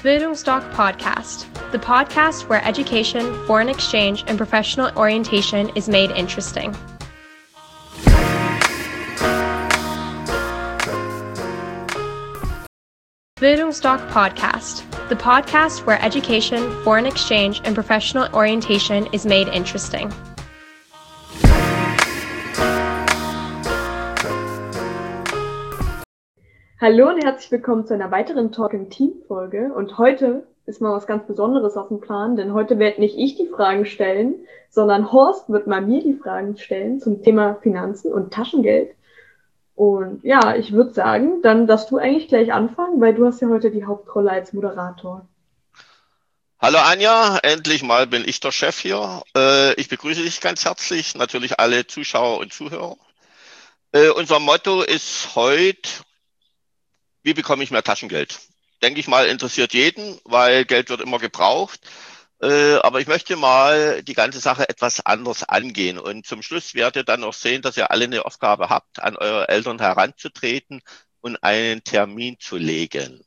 Bildungsdoc Podcast, the podcast where education, foreign exchange, and professional orientation is made interesting. Bildungsdoc Podcast, the podcast where education, foreign exchange, and professional orientation is made interesting. Hallo und herzlich willkommen zu einer weiteren Talk im Team Folge. Und heute ist mal was ganz Besonderes auf dem Plan, denn heute werde nicht ich die Fragen stellen, sondern Horst wird mal mir die Fragen stellen zum Thema Finanzen und Taschengeld. Und ja, ich würde sagen, dann darfst du eigentlich gleich anfangen, weil du hast ja heute die Hauptrolle als Moderator. Hallo Anja, endlich mal bin ich der Chef hier. Ich begrüße dich ganz herzlich, natürlich alle Zuschauer und Zuhörer. Unser Motto ist heute: Wie bekomme ich mehr Taschengeld? Denke ich mal, interessiert jeden, weil Geld wird immer gebraucht. Aber ich möchte mal die ganze Sache etwas anders angehen. Und zum Schluss werdet ihr dann noch sehen, dass ihr alle eine Aufgabe habt, an eure Eltern heranzutreten und einen Termin zu legen.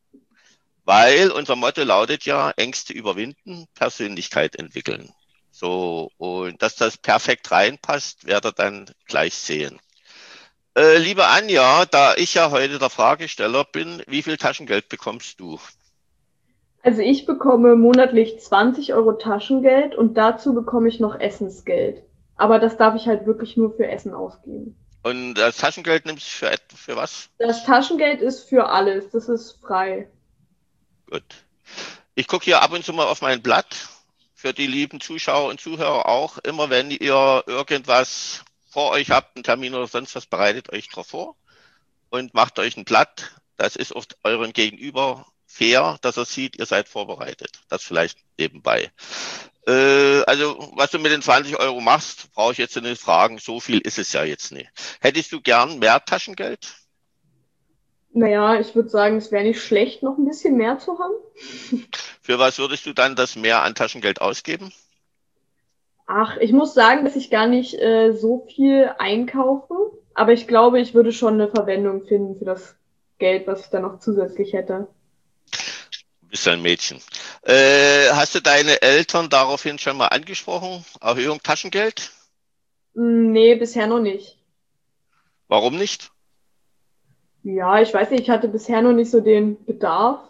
Weil unser Motto lautet ja: Ängste überwinden, Persönlichkeit entwickeln. So, und dass das perfekt reinpasst, werdet ihr dann gleich sehen. Liebe Anja, da ich ja heute der Fragesteller bin, wie viel Taschengeld bekommst du? Also ich bekomme monatlich 20 Euro Taschengeld und dazu bekomme ich noch Essensgeld. Aber das darf ich halt wirklich nur für Essen ausgeben. Und das Taschengeld nimmst du für was? Das Taschengeld ist für alles, das ist frei. Gut. Ich gucke hier ab und zu mal auf mein Blatt, für die lieben Zuschauer und Zuhörer auch. Immer wenn ihr irgendwas vor euch habt, einen Termin oder sonst was, bereitet euch drauf vor und macht euch ein Blatt. Das ist oft euren Gegenüber fair, dass er sieht, ihr seid vorbereitet. Das vielleicht nebenbei. Also, was du mit den 20 Euro machst, brauche ich jetzt nicht fragen. So viel ist es ja jetzt nicht. Hättest du gern mehr Taschengeld? Naja, ich würde sagen, es wäre nicht schlecht, noch ein bisschen mehr zu haben. Für was würdest du dann das mehr an Taschengeld ausgeben? Ach, ich muss sagen, dass ich gar nicht so viel einkaufe, aber ich glaube, ich würde schon eine Verwendung finden für das Geld, was ich dann noch zusätzlich hätte. Du bist ein Mädchen. Hast du deine Eltern daraufhin schon mal angesprochen? Erhöhung Taschengeld? Nee, bisher noch nicht. Warum nicht? Ja, ich weiß nicht, ich hatte bisher noch nicht so den Bedarf.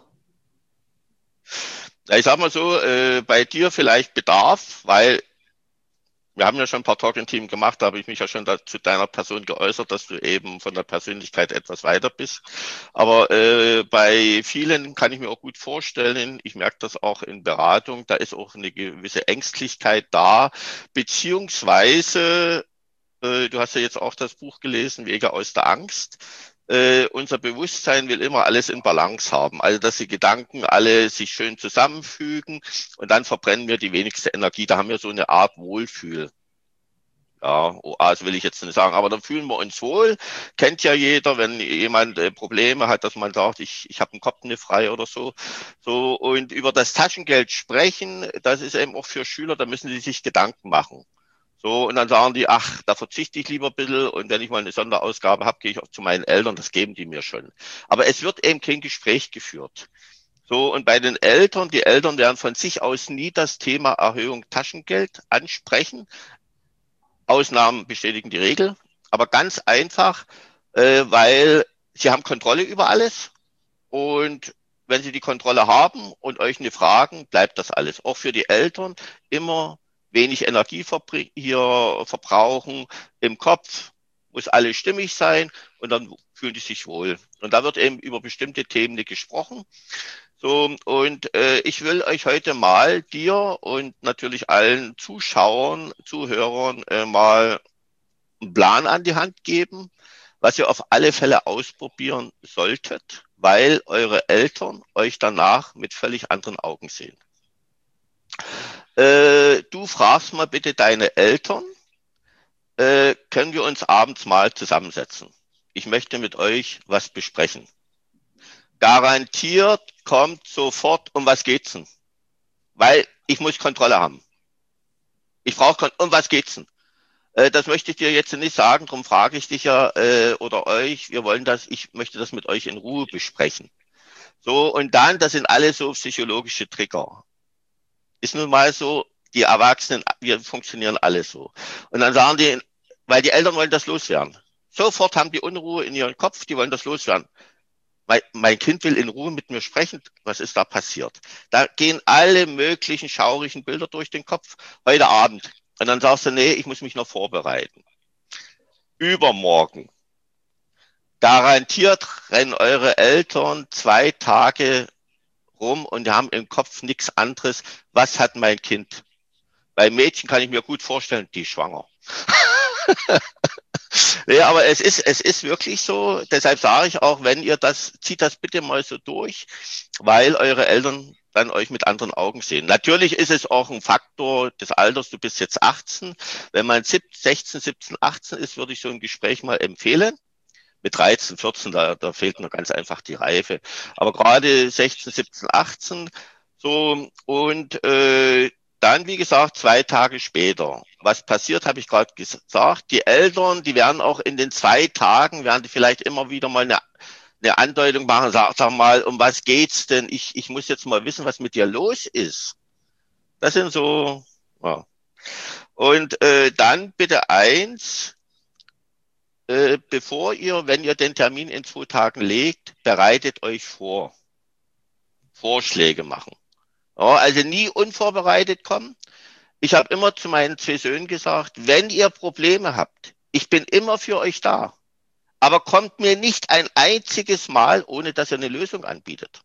Ja, ich sag mal so, bei dir vielleicht Bedarf, weil wir haben ja schon ein paar Talking-Team gemacht, da habe ich mich ja schon zu deiner Person geäußert, dass du eben von der Persönlichkeit etwas weiter bist. Aber bei vielen kann ich mir auch gut vorstellen, ich merke das auch in Beratung, da ist auch eine gewisse Ängstlichkeit da, beziehungsweise, du hast ja jetzt auch das Buch gelesen, Wege aus der Angst. Unser Bewusstsein will immer alles in Balance haben, also dass die Gedanken alle sich schön zusammenfügen und dann verbrennen wir die wenigste Energie. Da haben wir so eine Art Wohlfühl. Ja, Oase will ich jetzt nicht sagen, aber dann fühlen wir uns wohl. Kennt ja jeder, wenn jemand Probleme hat, dass man sagt, ich habe den Kopf nicht frei oder so. So, und über das Taschengeld sprechen, das ist eben auch für Schüler, da müssen sie sich Gedanken machen. So, und dann sagen die, ach, da verzichte ich lieber ein bisschen und wenn ich mal eine Sonderausgabe habe, gehe ich auch zu meinen Eltern, das geben die mir schon. Aber es wird eben kein Gespräch geführt. So, und bei den Eltern, die Eltern werden von sich aus nie das Thema Erhöhung Taschengeld ansprechen. Ausnahmen bestätigen die Regel, aber ganz einfach, weil sie haben Kontrolle über alles und wenn sie die Kontrolle haben und euch nicht fragen, bleibt das alles. Auch für die Eltern immer wenig Energie hier verbrauchen im Kopf, muss alles stimmig sein und dann fühlen die sich wohl. Und da wird eben über bestimmte Themen nicht gesprochen. So, und ich will euch heute mal dir und natürlich allen Zuschauern, Zuhörern mal einen Plan an die Hand geben, was ihr auf alle Fälle ausprobieren solltet, weil eure Eltern euch danach mit völlig anderen Augen sehen. Du fragst mal bitte deine Eltern, können wir uns abends mal zusammensetzen? Ich möchte mit euch was besprechen. Garantiert kommt sofort, um was geht's denn? Weil ich muss Kontrolle haben. Ich brauche, um was geht's denn? Das möchte ich dir jetzt nicht sagen, darum frage ich dich ja oder euch, wir wollen das, ich möchte das mit euch in Ruhe besprechen. So, und dann, das sind alles so psychologische Trigger. Ist nun mal so, die Erwachsenen, wir funktionieren alle so. Und dann sagen die, weil die Eltern wollen das loswerden. Sofort haben die Unruhe in ihrem Kopf, die wollen das loswerden. Mein Kind will in Ruhe mit mir sprechen. Was ist da passiert? Da gehen alle möglichen schaurigen Bilder durch den Kopf heute Abend. Und dann sagst du, nee, ich muss mich noch vorbereiten. Übermorgen. Garantiert rennen eure Eltern 2 Tage rum und haben im Kopf nichts anderes. Was hat mein Kind? Bei Mädchen kann ich mir gut vorstellen, die ist schwanger. Ja, aber es ist wirklich so. Deshalb sage ich auch, wenn ihr zieht das bitte mal so durch, weil eure Eltern dann euch mit anderen Augen sehen. Natürlich ist es auch ein Faktor des Alters. Du bist jetzt 18. Wenn man 16, 17, 18 ist, würde ich so ein Gespräch mal empfehlen. Mit 13, 14, da fehlt nur ganz einfach die Reife. Aber gerade 16, 17, 18, so, und dann, wie gesagt, 2 Tage später. Was passiert, habe ich gerade gesagt. Die Eltern, die werden auch in den 2 Tagen, werden die vielleicht immer wieder mal eine Andeutung machen, sag mal, um was geht's denn? Ich muss jetzt mal wissen, was mit dir los ist. Das sind so, ja. Und dann bitte eins, wenn ihr den Termin in 2 Tagen legt, bereitet euch vor. Vorschläge machen. Ja, also nie unvorbereitet kommen. Ich habe immer zu meinen 2 Söhnen gesagt, wenn ihr Probleme habt, ich bin immer für euch da. Aber kommt mir nicht ein einziges Mal, ohne dass ihr eine Lösung anbietet.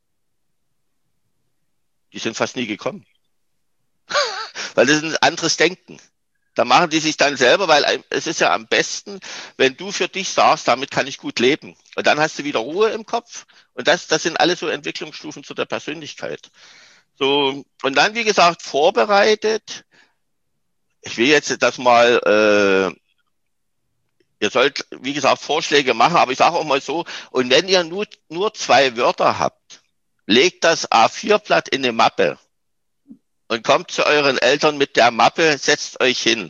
Die sind fast nie gekommen. Weil das ist ein anderes Denken. Da machen die sich dann selber, weil es ist ja am besten, wenn du für dich sagst, damit kann ich gut leben. Und dann hast du wieder Ruhe im Kopf. Und das sind alles so Entwicklungsstufen zu der Persönlichkeit. So, und dann, wie gesagt, vorbereitet. Ich will jetzt das mal, ihr sollt, wie gesagt, Vorschläge machen, aber ich sage auch mal so, und wenn ihr nur 2 Wörter habt, legt das A4-Blatt in eine Mappe und kommt zu euren Eltern mit der Mappe, setzt euch hin.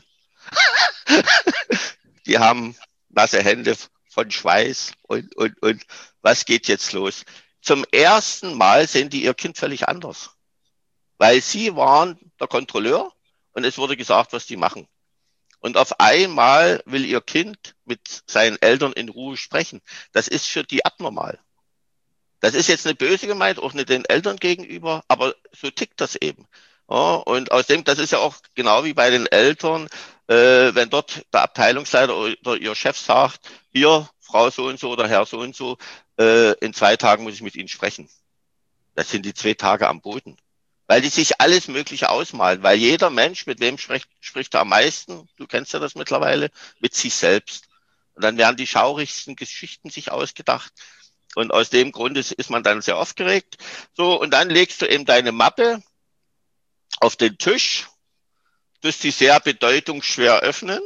Die haben nasse Hände von Schweiß und was geht jetzt los? Zum ersten Mal sehen die ihr Kind völlig anders, weil sie waren der Kontrolleur und es wurde gesagt, was die machen. Und auf einmal will ihr Kind mit seinen Eltern in Ruhe sprechen. Das ist für die abnormal. Das ist jetzt eine böse gemeint, auch nicht den Eltern gegenüber, aber so tickt das eben. Ja, und das ist ja auch genau wie bei den Eltern, wenn dort der Abteilungsleiter oder ihr Chef sagt, hier, Frau so und so oder Herr so und so, in 2 Tagen muss ich mit Ihnen sprechen. Das sind die 2 Tage am Boden. Weil die sich alles Mögliche ausmalen. Weil jeder Mensch, mit wem spricht er am meisten, du kennst ja das mittlerweile, mit sich selbst. Und dann werden die schaurigsten Geschichten sich ausgedacht. Und aus dem Grund ist man dann sehr aufgeregt. So, und dann legst du eben deine Mappe auf den Tisch, tust die sehr bedeutungsschwer öffnen.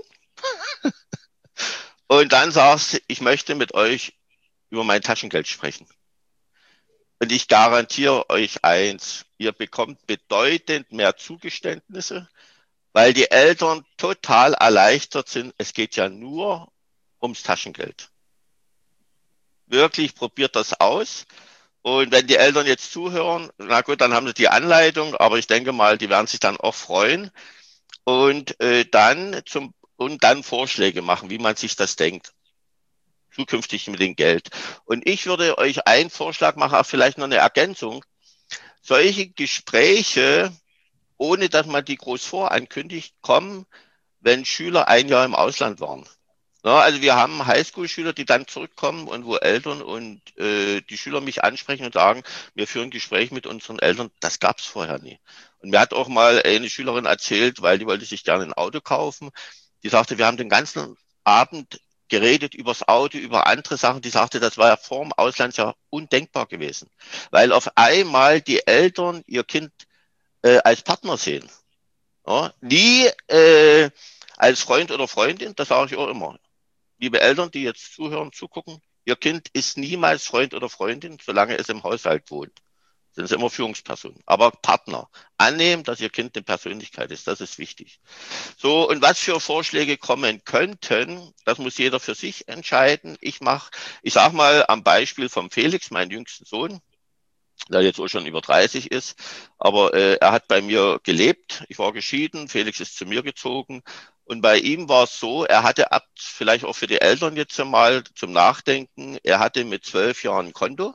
Und dann sagst du, ich möchte mit euch über mein Taschengeld sprechen. Und ich garantiere euch eins, ihr bekommt bedeutend mehr Zugeständnisse, weil die Eltern total erleichtert sind. Es geht ja nur ums Taschengeld. Wirklich, probiert das aus. Und wenn die Eltern jetzt zuhören, na gut, dann haben sie die Anleitung, aber ich denke mal, die werden sich dann auch freuen und dann Vorschläge machen, wie man sich das denkt, zukünftig mit dem Geld. Und ich würde euch einen Vorschlag machen, auch vielleicht noch eine Ergänzung. Solche Gespräche, ohne dass man die groß vorankündigt, kommen, wenn Schüler 1 Jahr im Ausland waren. Ja, also wir haben Highschool-Schüler, die dann zurückkommen und wo Eltern und die Schüler mich ansprechen und sagen, wir führen Gespräche mit unseren Eltern. Das gab es vorher nie. Und mir hat auch mal eine Schülerin erzählt, weil die wollte sich gerne ein Auto kaufen. Die sagte, wir haben den ganzen Abend geredet übers Auto, über andere Sachen. Die sagte, das war ja vor dem Auslandsjahr undenkbar gewesen. Weil auf einmal die Eltern ihr Kind als Partner sehen. Ja, nie als Freund oder Freundin, das sage ich auch immer. Liebe Eltern, die jetzt zuhören, zugucken, ihr Kind ist niemals Freund oder Freundin, solange es im Haushalt wohnt. Sind es immer Führungspersonen. Aber Partner. Annehmen, dass ihr Kind eine Persönlichkeit ist, das ist wichtig. So, und was für Vorschläge kommen könnten, das muss jeder für sich entscheiden. Ich sage mal am Beispiel vom Felix, meinen jüngsten Sohn. der jetzt auch schon über 30 ist. Aber er hat bei mir gelebt. Ich war geschieden. Felix ist zu mir gezogen. Und bei ihm war es so, er hatte vielleicht auch für die Eltern jetzt mal zum Nachdenken, er hatte mit 12 Jahren ein Konto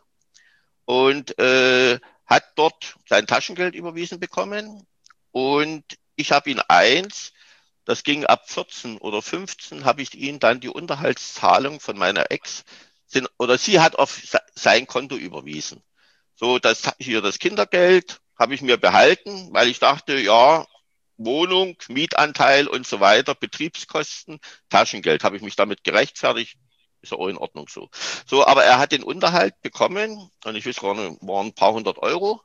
und hat dort sein Taschengeld überwiesen bekommen. Und ich habe ihn das ging ab 14 oder 15, habe ich ihm dann die Unterhaltszahlung von meiner Ex, oder sie hat auf sein Konto überwiesen. So, das Kindergeld habe ich mir behalten, weil ich dachte, ja, Wohnung, Mietanteil und so weiter, Betriebskosten, Taschengeld, habe ich mich damit gerechtfertigt. Ist ja auch in Ordnung so. So, aber er hat den Unterhalt bekommen und ich weiß gar nicht, waren ein paar hundert Euro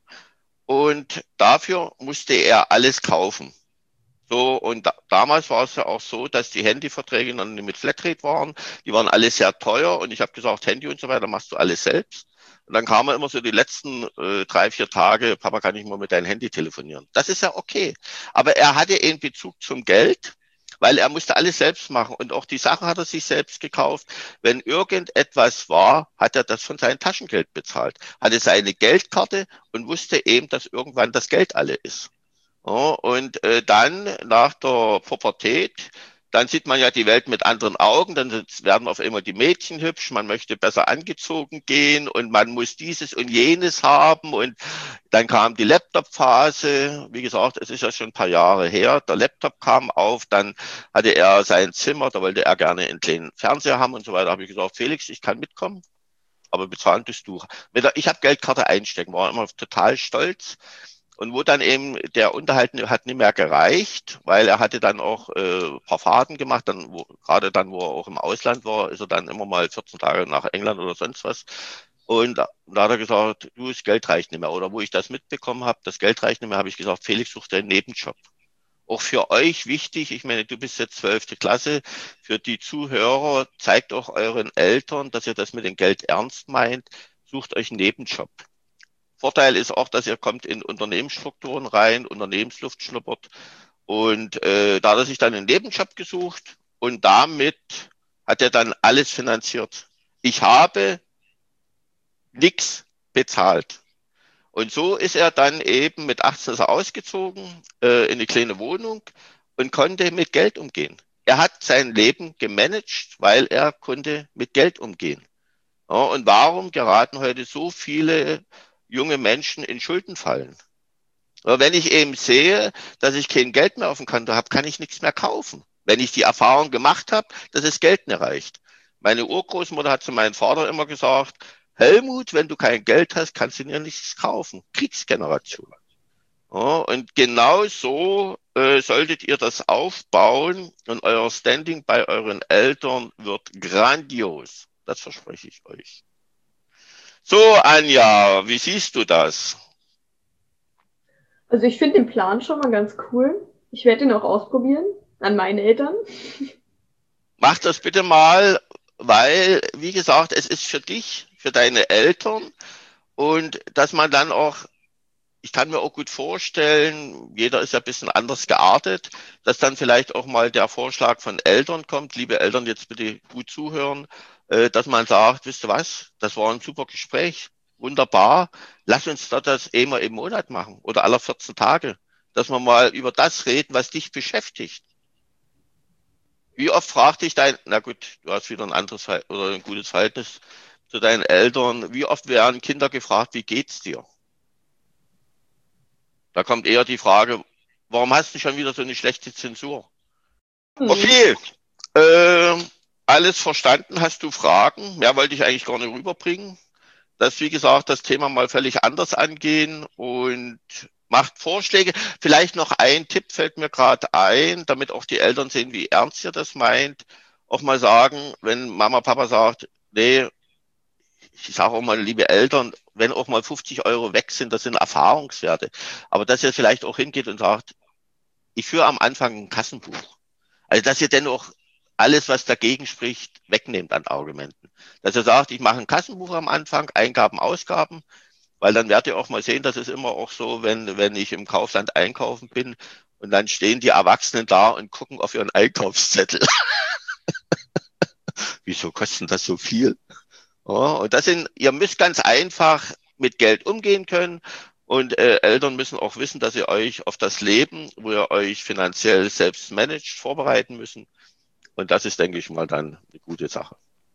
und dafür musste er alles kaufen. So, und damals war es ja auch so, dass die Handyverträge noch nicht mit Flatrate waren. Die waren alle sehr teuer und ich habe gesagt, Handy und so weiter machst du alles selbst. Und dann kamen immer so die letzten 3, 4 Tage, Papa, kann ich mal mit deinem Handy telefonieren? Das ist ja okay. Aber er hatte einen Bezug zum Geld, weil er musste alles selbst machen. Und auch die Sachen hat er sich selbst gekauft. Wenn irgendetwas war, hat er das von seinem Taschengeld bezahlt. Hatte seine Geldkarte und wusste eben, dass irgendwann das Geld alle ist. Ja, und dann nach der Pubertät, dann sieht man ja die Welt mit anderen Augen, dann werden auf einmal die Mädchen hübsch, man möchte besser angezogen gehen und man muss dieses und jenes haben und dann kam die Laptop-Phase, wie gesagt, es ist ja schon ein paar Jahre her, der Laptop kam auf, dann hatte er sein Zimmer, da wollte er gerne einen kleinen Fernseher haben und so weiter, da habe ich gesagt, Felix, ich kann mitkommen, aber bezahlen tust du. Ich habe Geldkarte einstecken, war immer total stolz. Und wo dann eben der Unterhalt hat nicht mehr gereicht, weil er hatte dann auch ein paar Fahrten gemacht, gerade dann, wo er auch im Ausland war, ist er dann immer mal 14 Tage nach England oder sonst was. Und da hat er gesagt, du, das Geld reicht nicht mehr. Oder wo ich das mitbekommen habe, das Geld reicht nicht mehr, habe ich gesagt, Felix, such dir einen Nebenjob. Auch für euch wichtig, ich meine, du bist jetzt 12. Klasse, für die Zuhörer, zeigt auch euren Eltern, dass ihr das mit dem Geld ernst meint, sucht euch einen Nebenjob. Vorteil ist auch, dass ihr kommt in Unternehmensstrukturen rein, Unternehmensluft schnuppert. Und da hat er sich dann einen Nebenjob gesucht und damit hat er dann alles finanziert. Ich habe nichts bezahlt. Und so ist er dann eben mit 18 ist er ausgezogen in eine kleine Wohnung und konnte mit Geld umgehen. Er hat sein Leben gemanagt, weil er konnte mit Geld umgehen. Ja, und warum geraten heute so viele junge Menschen in Schulden fallen? Aber wenn ich eben sehe, dass ich kein Geld mehr auf dem Konto habe, kann ich nichts mehr kaufen. Wenn ich die Erfahrung gemacht habe, dass es Geld nicht reicht. Meine Urgroßmutter hat zu meinem Vater immer gesagt, Helmut, wenn du kein Geld hast, kannst du dir nichts kaufen. Kriegsgeneration. Ja, und genau so solltet ihr das aufbauen und euer Standing bei euren Eltern wird grandios. Das verspreche ich euch. So, Anja, wie siehst du das? Also ich finde den Plan schon mal ganz cool. Ich werde ihn auch ausprobieren an meine Eltern. Mach das bitte mal, weil, wie gesagt, es ist für dich, für deine Eltern und dass man dann auch, ich kann mir auch gut vorstellen, jeder ist ja ein bisschen anders geartet, dass dann vielleicht auch mal der Vorschlag von Eltern kommt, liebe Eltern, jetzt bitte gut zuhören, dass man sagt, wisst ihr was, das war ein super Gespräch, wunderbar, lass uns doch das einmal im Monat machen oder alle 14 Tage, dass wir mal über das reden, was dich beschäftigt. Wie oft fragt dich na gut, du hast wieder ein anderes oder ein gutes Verhältnis zu deinen Eltern, wie oft werden Kinder gefragt, wie geht's dir? Da kommt eher die Frage, warum hast du schon wieder so eine schlechte Zensur? Okay, äh, alles verstanden. Hast du Fragen? Mehr wollte ich eigentlich gar nicht rüberbringen. Dass, wie gesagt, das Thema mal völlig anders angehen und macht Vorschläge. Vielleicht noch ein Tipp fällt mir gerade ein, damit auch die Eltern sehen, wie ernst ihr das meint. Auch mal sagen, wenn Mama, Papa sagt, nee, ich sage auch mal, liebe Eltern, wenn auch mal 50 Euro weg sind, das sind Erfahrungswerte. Aber dass ihr vielleicht auch hingeht und sagt, ich führe am Anfang ein Kassenbuch. Also, dass ihr dennoch alles, was dagegen spricht, wegnehmt an Argumenten. Dass ihr sagt, ich mache ein Kassenbuch am Anfang, Eingaben, Ausgaben, weil dann werdet ihr auch mal sehen, das ist immer auch so, wenn ich im Kaufland einkaufen bin und dann stehen die Erwachsenen da und gucken auf ihren Einkaufszettel. Wieso kostet das so viel? Ja, und ihr müsst ganz einfach mit Geld umgehen können. Und Eltern müssen auch wissen, dass ihr euch auf das Leben, wo ihr euch finanziell selbst managt, vorbereiten müssen. Und das ist, denke ich mal, dann eine gute Sache.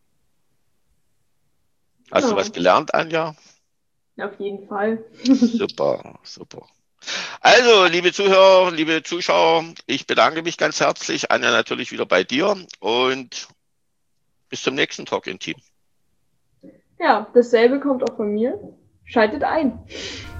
Hast du was Genau, gelernt, Anja? auf jeden Fall. Super, super. Also, liebe Zuhörer, liebe Zuschauer, ich bedanke mich ganz herzlich. Anja natürlich wieder bei dir und bis zum nächsten Talk in Team. Ja, dasselbe kommt auch von mir. Schaltet ein.